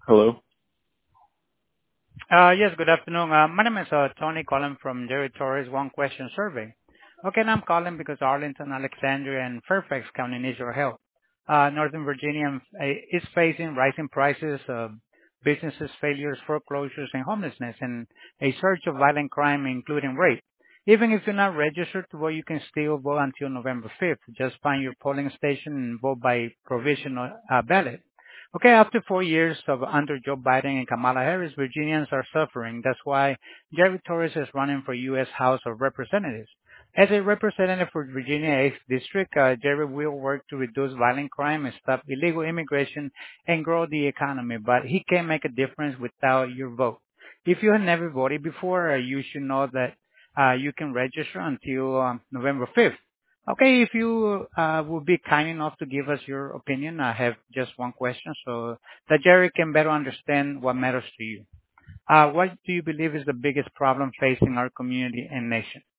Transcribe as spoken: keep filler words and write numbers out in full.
Hello. Uh Yes, good afternoon. Uh My name is uh Tony calling from Jerry Torres One Question Survey. Okay, and I'm calling because Arlington, Alexandria, and Fairfax County needs your help. Uh Northern Virginia um, uh, is facing rising prices, uh businesses failures, foreclosures, and homelessness, and a surge of violent crime, including rape. Even if you're not registered to vote, you can still vote until November fifth. Just find your polling station and vote by provisional uh, ballot. Okay, after four years of under Joe Biden and Kamala Harris, Virginians are suffering. That's why Jerry Torres is running for U S. House of Representatives. As a representative for Virginia eighth District, uh, Jerry will work to reduce violent crime and stop illegal immigration and grow the economy, but he can make a difference without your vote. If you have never voted before, uh, you should know that uh, you can register until um, November fifth. Okay, if you uh, would be kind enough to give us your opinion, I have just one question so that Jerry can better understand what matters to you. Uh, what do you believe is the biggest problem facing our community and nation?